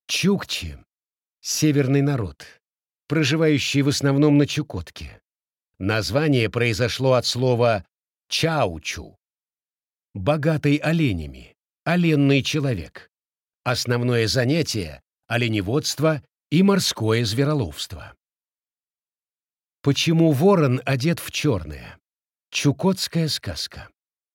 Чукчи — северный народ, проживающий в основном на Чукотке. Название произошло от слова «чаучу» — богатый оленями, оленный человек. Основное занятие — оленеводство и морское звероловство. Почему ворон одет в черное? Чукотская сказка.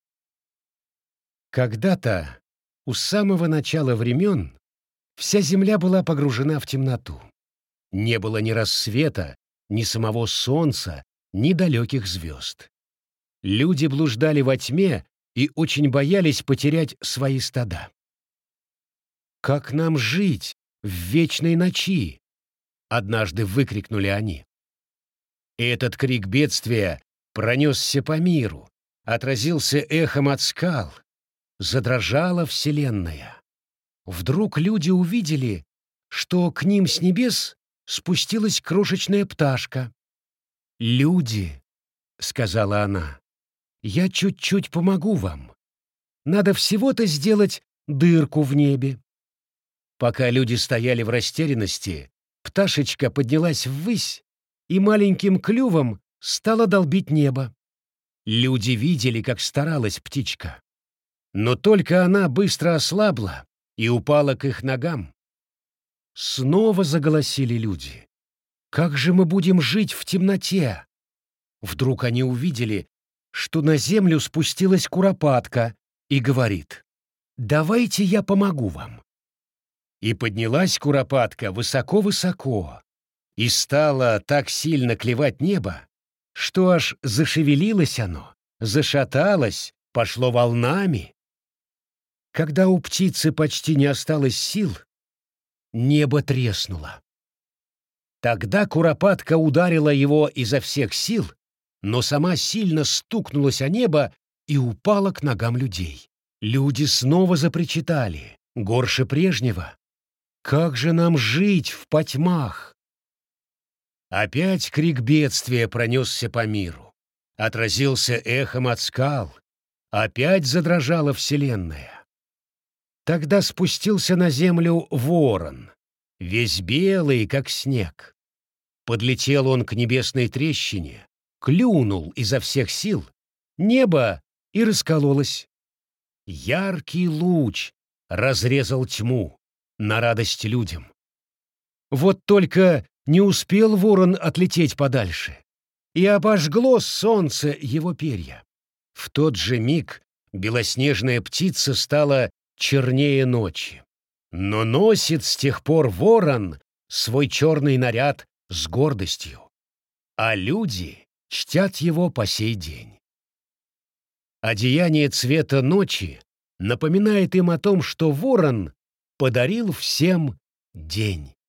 Когда-то, у самого начала времен, вся земля была погружена в темноту. Не было ни рассвета, ни самого солнца, ни далеких звезд. Люди блуждали во тьме и очень боялись потерять свои стада. «Как нам жить в вечной ночи?» — однажды выкрикнули они. Этот крик бедствия пронесся по миру, отразился эхом от скал, задрожала вселенная. Вдруг люди увидели, что к ним с небес спустилась крошечная пташка. «Люди», — сказала она, — «я чуть-чуть помогу вам. Надо всего-то сделать дырку в небе». Пока люди стояли в растерянности, пташечка поднялась ввысь и маленьким клювом стала долбить небо. Люди видели, как старалась птичка. Но только она быстро ослабла и упала к их ногам. Снова заголосили люди. «Как же мы будем жить в темноте?» Вдруг они увидели, что на землю спустилась куропатка и говорит: «Давайте я помогу вам». И поднялась куропатка высоко-высоко и стала так сильно клевать небо, что аж зашевелилось оно, зашаталось, пошло волнами. Когда у птицы почти не осталось сил, небо треснуло. Тогда куропатка ударила его изо всех сил, но сама сильно стукнулась о небо и упала к ногам людей. Люди снова запричитали, горше прежнего. «Как же нам жить в потьмах?» Опять крик бедствия пронесся по миру, отразился эхом от скал, опять задрожала вселенная. Тогда спустился на землю ворон, весь белый, как снег. Подлетел он к небесной трещине, клюнул изо всех сил, небо и раскололось. Яркий луч разрезал тьму на радость людям. Вот только не успел ворон отлететь подальше, и обожгло солнце его перья. В тот же миг белоснежная птица стала чернее ночи. Но носит с тех пор ворон свой черный наряд с гордостью, а люди чтят его по сей день. Одеяние цвета ночи напоминает им о том, что ворон подарил всем день.